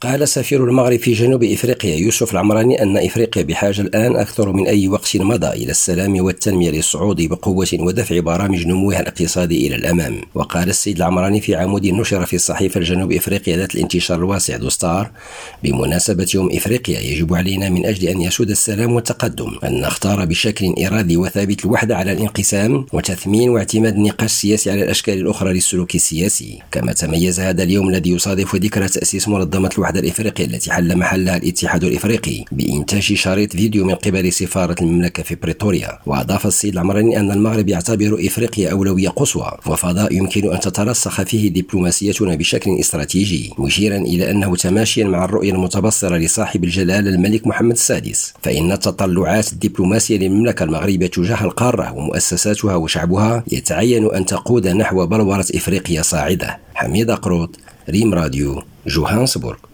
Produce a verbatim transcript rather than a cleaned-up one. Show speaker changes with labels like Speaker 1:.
Speaker 1: قال سفير المغرب في جنوب إفريقيا يوسف العمراني أن إفريقيا بحاجة الآن أكثر من أي وقت مضى إلى السلام والتنمية للصعود بقوة ودفع برامج نموها الاقتصادي إلى الأمام. وقال السيد العمراني في عمود نشر في الصحيفة الجنوب إفريقيا ذات الانتشار الواسع دوستار بمناسبة يوم إفريقيا: يجب علينا من أجل أن يسود السلام والتقدم أن نختار بشكل إرادي وثابت الوحدة على الانقسام وتثمين واعتماد النقاش السياسي على الأشكال الأخرى للسلوك السياسي. كما تميز هذا اليوم الذي يصادف ذكرى تأسيس منظمة الوحدة الإفريقية التي حل محلها الاتحاد الإفريقي بإنتاج شريط فيديو من قبل سفارة المملكة في بريتوريا. وأضاف السيد العمراني أن المغرب يعتبر إفريقيا أولوية قصوى وفضاء يمكن أن تترسخ فيه دبلوماسيتنا بشكل استراتيجي، مشيرا إلى أنه تماشيا مع الرؤية المتبصرة لصاحب الجلالة الملك محمد السادس، فإن التطلعات الدبلوماسية للمملكة المغربية تجاه القارة ومؤسساتها وشعبها يتعين أن تقود نحو بلورة إفريقيا صاعدة. حميد قروط، ريم راديو، جوهانسبورغ.